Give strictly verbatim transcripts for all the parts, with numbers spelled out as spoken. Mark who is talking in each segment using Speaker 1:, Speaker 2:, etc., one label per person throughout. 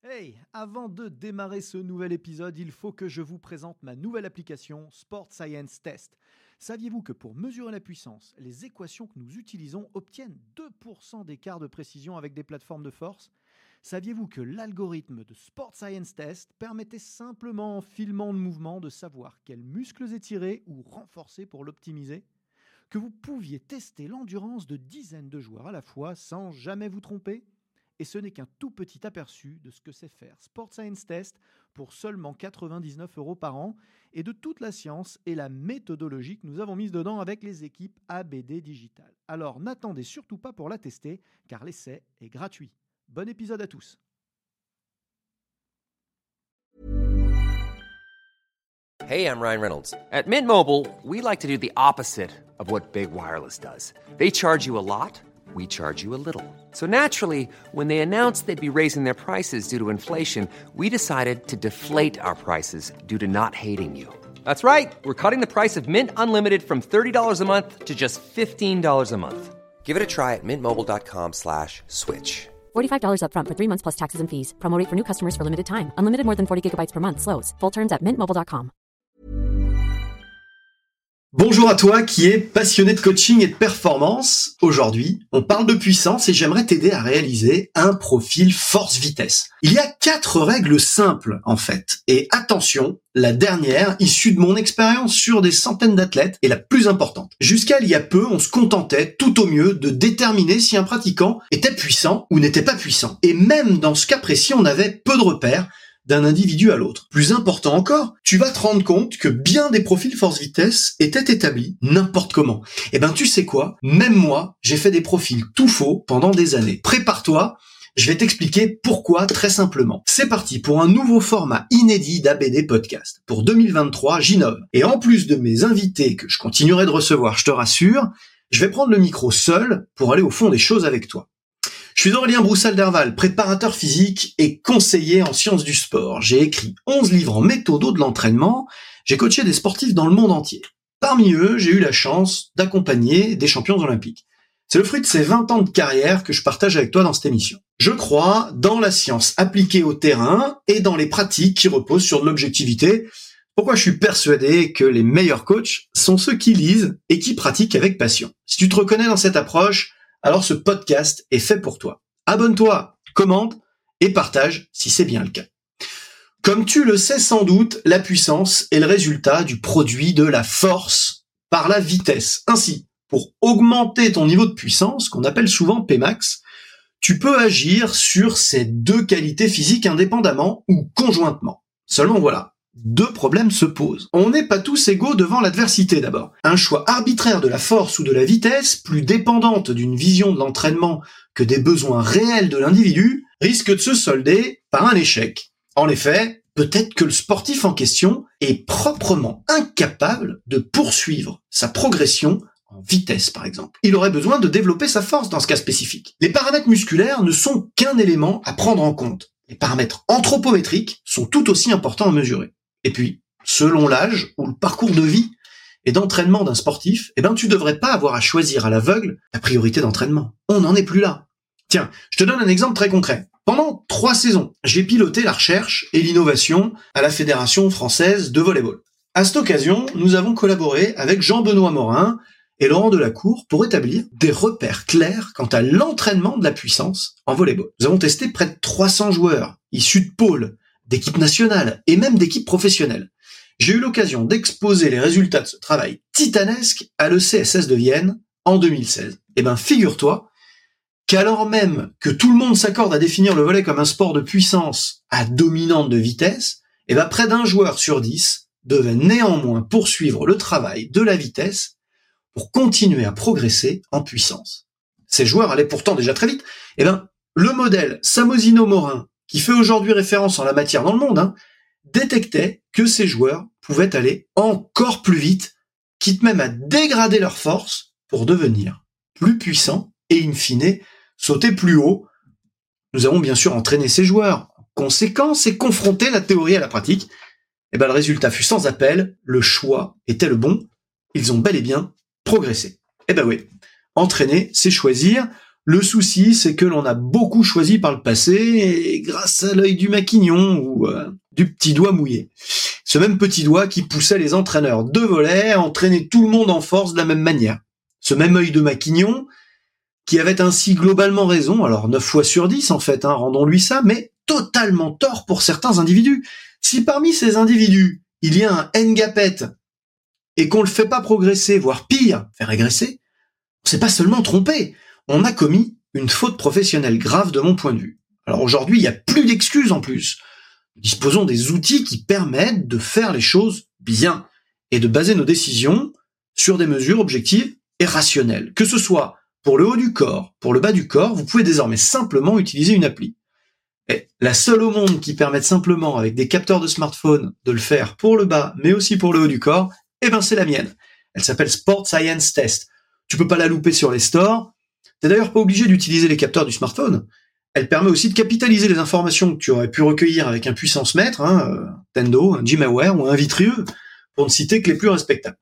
Speaker 1: Hey, avant de démarrer ce nouvel épisode, il faut que je vous présente ma nouvelle application Sport Science Test. Saviez-vous que pour mesurer la puissance, les équations que nous utilisons obtiennent deux pour cent d'écart de précision avec des plateformes de force ? Saviez-vous que l'algorithme de Sport Science Test permettait simplement en filmant le mouvement de savoir quels muscles étirer ou renforcer pour l'optimiser ? Que vous pouviez tester l'endurance de dizaines de joueurs à la fois sans jamais vous tromper ? Et ce n'est qu'un tout petit aperçu de ce que c'est faire Sport Science Test pour seulement quatre-vingt-dix-neuf euros par an et de toute la science et la méthodologie que nous avons mise dedans avec les équipes A B D Digital. Alors n'attendez surtout pas pour la tester car l'essai est gratuit. Bon épisode à tous.
Speaker 2: Hey, I'm Ryan Reynolds. At Mint Mobile, we like to do the opposite of what Big Wireless does. They charge you a lot. We charge you a little. So naturally, when they announced they'd be raising their prices due to inflation, we decided to deflate our prices due to not hating you. That's right. We're cutting the price of Mint Unlimited from thirty dollars a month to just fifteen dollars a month. Give it a try at mintmobile.com slash switch.
Speaker 3: forty-five dollars up front for three months plus taxes and fees. Promo rate for new customers for limited time. Unlimited more than forty gigabytes per month slows. Full terms at mint mobile dot com.
Speaker 4: Bonjour à toi qui es passionné de coaching et de performance. Aujourd'hui, on parle de puissance et j'aimerais t'aider à réaliser un profil force-vitesse. Il y a quatre règles simples en fait. Et attention, la dernière, issue de mon expérience sur des centaines d'athlètes, est la plus importante. Jusqu'à il y a peu, on se contentait tout au mieux de déterminer si un pratiquant était puissant ou n'était pas puissant. Et même dans ce cas précis, on avait peu de repères d'un individu à l'autre. Plus important encore, tu vas te rendre compte que bien des profils force-vitesse étaient établis n'importe comment. Et ben tu sais quoi ? Même moi, j'ai fait des profils tout faux pendant des années. Prépare-toi, je vais t'expliquer pourquoi très simplement. C'est parti pour un nouveau format inédit d'A B D Podcast. Pour deux mille vingt-trois, j'innove. Et en plus de mes invités que je continuerai de recevoir, je te rassure, je vais prendre le micro seul pour aller au fond des choses avec toi. Je suis Aurélien Broussal-Derval, préparateur physique et conseiller en sciences du sport. J'ai écrit onze livres en méthodo de l'entraînement. J'ai coaché des sportifs dans le monde entier. Parmi eux, j'ai eu la chance d'accompagner des champions olympiques. C'est le fruit de ces vingt ans de carrière que je partage avec toi dans cette émission. Je crois dans la science appliquée au terrain et dans les pratiques qui reposent sur de l'objectivité. Pourquoi je suis persuadé que les meilleurs coachs sont ceux qui lisent et qui pratiquent avec passion. Si tu te reconnais dans cette approche, alors ce podcast est fait pour toi. Abonne-toi, commente et partage si c'est bien le cas. Comme tu le sais sans doute, la puissance est le résultat du produit de la force par la vitesse. Ainsi, pour augmenter ton niveau de puissance, qu'on appelle souvent P max, tu peux agir sur ces deux qualités physiques indépendamment ou conjointement. Seulement voilà, deux problèmes se posent. On n'est pas tous égaux devant l'adversité d'abord. Un choix arbitraire de la force ou de la vitesse, plus dépendante d'une vision de l'entraînement que des besoins réels de l'individu, risque de se solder par un échec. En effet, peut-être que le sportif en question est proprement incapable de poursuivre sa progression en vitesse par exemple. Il aurait besoin de développer sa force dans ce cas spécifique. Les paramètres musculaires ne sont qu'un élément à prendre en compte. Les paramètres anthropométriques sont tout aussi importants à mesurer. Et puis, selon l'âge ou le parcours de vie et d'entraînement d'un sportif, eh ben, tu devrais pas avoir à choisir à l'aveugle la priorité d'entraînement. On n'en est plus là. Tiens, je te donne un exemple très concret. Pendant trois saisons, j'ai piloté la recherche et l'innovation à la Fédération française de volleyball. À cette occasion, nous avons collaboré avec Jean-Benoît Morin et Laurent Delacour pour établir des repères clairs quant à l'entraînement de la puissance en volleyball. Nous avons testé près de trois cents joueurs issus de pôles, d'équipes nationales et même d'équipes professionnelles. J'ai eu l'occasion d'exposer les résultats de ce travail titanesque à l'E C S S de Vienne en deux mille seize. Eh ben, figure-toi qu'alors même que tout le monde s'accorde à définir le volley comme un sport de puissance à dominante de vitesse, eh ben, près d'un joueur sur dix devait néanmoins poursuivre le travail de la vitesse pour continuer à progresser en puissance. Ces joueurs allaient pourtant déjà très vite. Eh ben, le modèle Samozino-Morin, qui fait aujourd'hui référence en la matière dans le monde, hein, détectait que ces joueurs pouvaient aller encore plus vite, quitte même à dégrader leur force pour devenir plus puissants et in fine sauter plus haut. Nous avons bien sûr entraîné ces joueurs en conséquence et confronté la théorie à la pratique. Et ben le résultat fut sans appel, le choix était le bon, ils ont bel et bien progressé. Et ben oui, entraîner, c'est choisir. Le souci, c'est que l'on a beaucoup choisi par le passé, et grâce à l'œil du maquignon ou euh, du petit doigt mouillé. Ce même petit doigt qui poussait les entraîneurs de volley à entraîner tout le monde en force de la même manière. Ce même œil de maquignon qui avait ainsi globalement raison, alors neuf fois sur dix en fait, hein, rendons-lui ça, mais totalement tort pour certains individus. Si parmi ces individus, il y a un Ngapet et qu'on le fait pas progresser, voire pire, faire régresser, on s'est pas seulement trompé, on a commis une faute professionnelle grave de mon point de vue. Alors aujourd'hui, il n'y a plus d'excuses en plus. Nous disposons des outils qui permettent de faire les choses bien et de baser nos décisions sur des mesures objectives et rationnelles. Que ce soit pour le haut du corps, pour le bas du corps, vous pouvez désormais simplement utiliser une appli. Et la seule au monde qui permette simplement, avec des capteurs de smartphone, de le faire pour le bas, mais aussi pour le haut du corps, eh ben c'est la mienne. Elle s'appelle Sport Science Test. Tu peux pas la louper sur les stores. T'es d'ailleurs pas obligé d'utiliser les capteurs du smartphone. Elle permet aussi de capitaliser les informations que tu aurais pu recueillir avec un puissance mètre, hein, un Tendo, un GymAware ou un Vitrieux, pour ne citer que les plus respectables.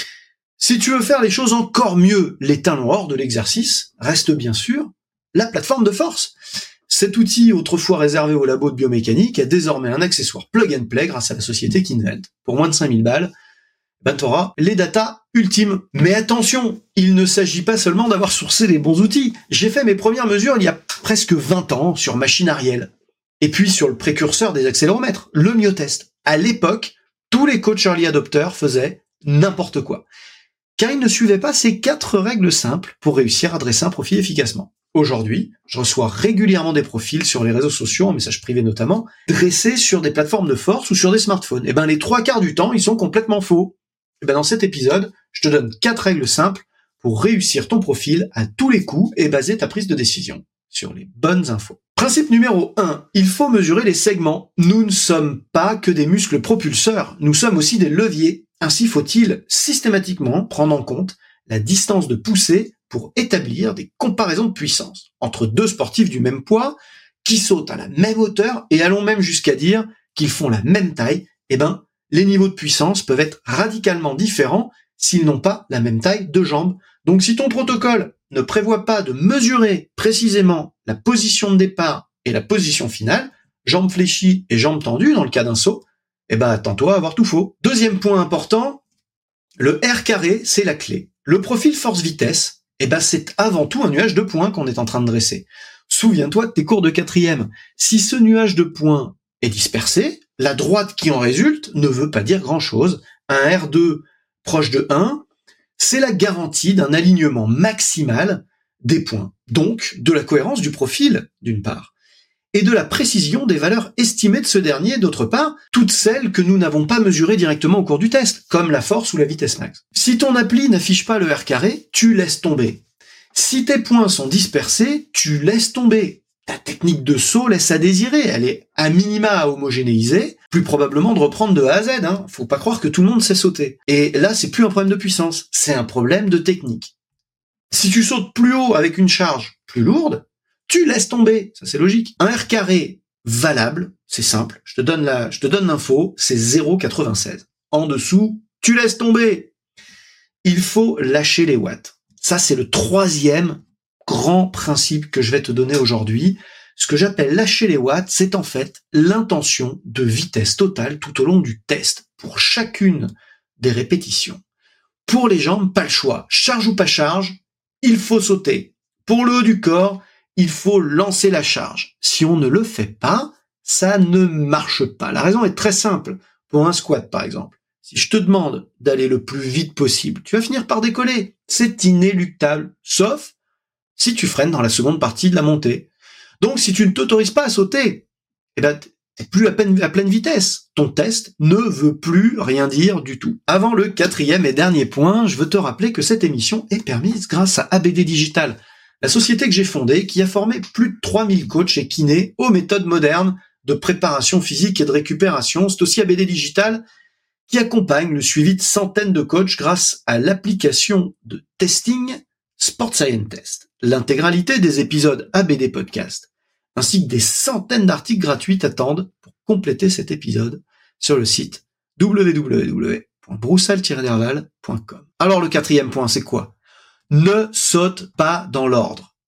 Speaker 4: Si tu veux faire les choses encore mieux, les talons hors de l'exercice, reste bien sûr la plateforme de force. Cet outil, autrefois réservé aux labos de biomécanique, est désormais un accessoire plug and play grâce à la société Kinvelt. Pour moins de cinq mille balles, ben t'auras les datas ultimes. Mais attention, il ne s'agit pas seulement d'avoir sourcé les bons outils. J'ai fait mes premières mesures il y a presque vingt ans sur machine Ariel. Et puis sur le précurseur des accéléromètres, le Myotest. À l'époque, tous les coachs early adopters faisaient n'importe quoi. Car ils ne suivaient pas ces quatre règles simples pour réussir à dresser un profil efficacement. Aujourd'hui, je reçois régulièrement des profils sur les réseaux sociaux, en message privé notamment, dressés sur des plateformes de force ou sur des smartphones. Et ben les trois quarts du temps, ils sont complètement faux. Et ben dans cet épisode, je te donne quatre règles simples pour réussir ton profil à tous les coups et baser ta prise de décision sur les bonnes infos. Principe numéro un, il faut mesurer les segments. Nous ne sommes pas que des muscles propulseurs, nous sommes aussi des leviers. Ainsi faut-il systématiquement prendre en compte la distance de poussée pour établir des comparaisons de puissance entre deux sportifs du même poids qui sautent à la même hauteur et allons même jusqu'à dire qu'ils font la même taille. Eh ben, les niveaux de puissance peuvent être radicalement différents s'ils n'ont pas la même taille de jambes. Donc si ton protocole ne prévoit pas de mesurer précisément la position de départ et la position finale, jambes fléchies et jambes tendues dans le cas d'un saut, eh ben attends-toi à avoir tout faux. Deuxième point important, le R carré, c'est la clé. Le profil force-vitesse, eh ben c'est avant tout un nuage de points qu'on est en train de dresser. Souviens-toi de tes cours de quatrième. Si ce nuage de points est dispersé, la droite qui en résulte ne veut pas dire grand-chose. Un R deux proche de un, c'est la garantie d'un alignement maximal des points, donc de la cohérence du profil, d'une part, et de la précision des valeurs estimées de ce dernier, d'autre part, toutes celles que nous n'avons pas mesurées directement au cours du test, comme la force ou la vitesse max. Si ton appli n'affiche pas le R carré, tu laisses tomber. Si tes points sont dispersés, tu laisses tomber. Ta technique de saut laisse à désirer, elle est à minima à homogénéiser, plus probablement de reprendre de A à Z, hein. Faut pas croire que tout le monde sait sauter. Et là, c'est plus un problème de puissance, c'est un problème de technique. Si tu sautes plus haut avec une charge plus lourde, tu laisses tomber, ça c'est logique. Un R carré valable, c'est simple, je te donne la, je te donne l'info, c'est zéro virgule quatre-vingt-seize. En dessous, tu laisses tomber. Il faut lâcher les watts. Ça c'est le troisième grand principe que je vais te donner aujourd'hui. Ce que j'appelle lâcher les watts, c'est en fait l'intention de vitesse totale tout au long du test, pour chacune des répétitions. Pour les jambes, pas le choix. Charge ou pas charge, il faut sauter. Pour le haut du corps, il faut lancer la charge. Si on ne le fait pas, ça ne marche pas. La raison est très simple. Pour un squat, par exemple, si je te demande d'aller le plus vite possible, tu vas finir par décoller. C'est inéluctable, sauf si tu freines dans la seconde partie de la montée. Donc, si tu ne t'autorises pas à sauter, eh ben, t'es plus à, peine, à pleine vitesse. Ton test ne veut plus rien dire du tout. Avant le quatrième et dernier point, je veux te rappeler que cette émission est permise grâce à A B D Digital, la société que j'ai fondée, qui a formé plus de trois mille coachs et kinés aux méthodes modernes de préparation physique et de récupération. C'est aussi A B D Digital qui accompagne le suivi de centaines de coachs grâce à l'application de testing Sport Science Test. L'intégralité des épisodes A B D Podcast, ainsi que des centaines d'articles gratuits t'attendent pour compléter cet épisode sur le site w w w point broussal tiret derval point com. Alors le quatrième point, c'est quoi ? Ne saute pas dans l'ordre.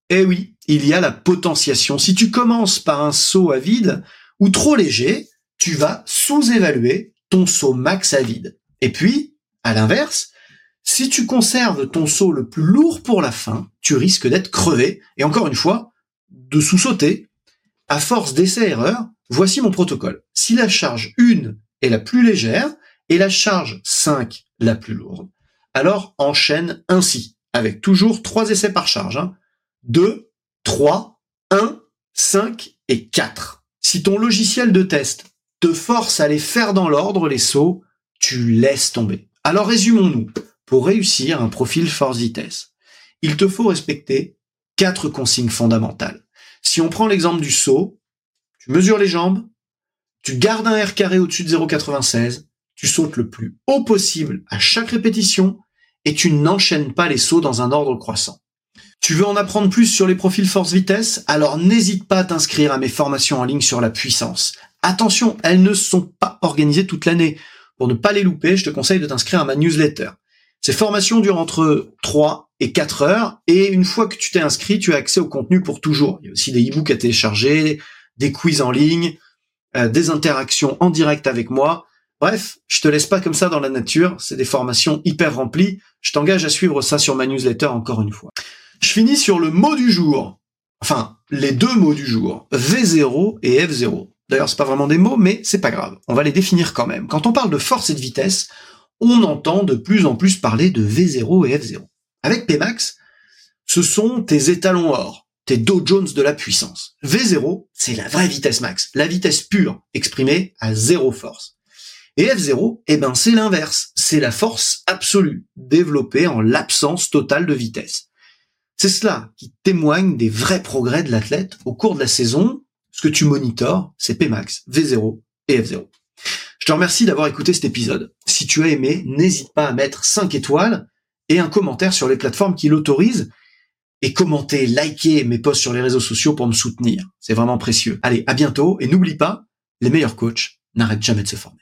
Speaker 4: Eh oui, il y a la potentiation. Si tu commences par un seau à vide ou trop léger, tu vas sous-évaluer ton seau max à vide. Et puis, à l'inverse, si tu conserves ton seau le plus lourd pour la fin, tu risques d'être crevé et encore une fois, de sous-sauter. À force d'essais-erreurs, voici mon protocole. Si la charge un est la plus légère et la charge cinq la plus lourde, alors enchaîne ainsi, avec toujours trois essais par charge. Hein. deux, trois, un, cinq et quatre. Si ton logiciel de test te force à les faire dans l'ordre, les sauts, tu laisses tomber. Alors résumons-nous. Pour réussir un profil force-vitesse, il te faut respecter quatre consignes fondamentales. Si on prend l'exemple du saut, tu mesures les jambes, tu gardes un R carré au-dessus de zéro virgule quatre-vingt-seize, tu sautes le plus haut possible à chaque répétition et tu n'enchaînes pas les sauts dans un ordre croissant. Tu veux en apprendre plus sur les profils force-vitesse? Alors n'hésite pas à t'inscrire à mes formations en ligne sur la puissance. Attention, elles ne sont pas organisées toute l'année. Pour ne pas les louper, je te conseille de t'inscrire à ma newsletter. Ces formations durent entre trois et quatre heures et une fois que tu t'es inscrit, tu as accès au contenu pour toujours. Il y a aussi des e-books à télécharger, des quiz en ligne, euh, des interactions en direct avec moi. Bref, je te laisse pas comme ça dans la nature, c'est des formations hyper remplies. Je t'engage à suivre ça sur ma newsletter encore une fois. Je finis sur le mot du jour. Enfin, les deux mots du jour, V zéro et F zéro. D'ailleurs, c'est pas vraiment des mots, mais c'est pas grave. On va les définir quand même. Quand on parle de force et de vitesse, on entend de plus en plus parler de V zéro et F zéro. Avec P max, ce sont tes étalons or, tes Dow Jones de la puissance. V zéro, c'est la vraie vitesse max, la vitesse pure, exprimée à zéro force. Et F zéro, eh ben, c'est l'inverse, c'est la force absolue, développée en l'absence totale de vitesse. C'est cela qui témoigne des vrais progrès de l'athlète au cours de la saison. Ce que tu monitores, c'est P max, V zéro et F zéro. Je te remercie d'avoir écouté cet épisode. Si tu as aimé, n'hésite pas à mettre cinq étoiles et un commentaire sur les plateformes qui l'autorisent et commenter, liker mes posts sur les réseaux sociaux pour me soutenir. C'est vraiment précieux. Allez, à bientôt et n'oublie pas, les meilleurs coachs n'arrêtent jamais de se former.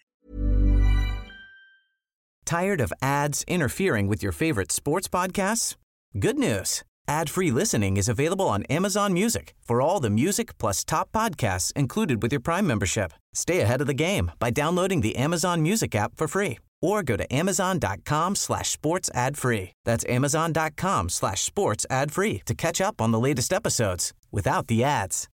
Speaker 5: Tired of ads interfering with your favorite sports podcasts? Good news. Ad-free listening is available on Amazon Music for all the music plus top podcasts included with your Prime membership. Stay ahead of the game by downloading the Amazon Music app for free or go to amazon.com slash sports ad free. That's amazon.com slash sports ad free to catch up on the latest episodes without the ads.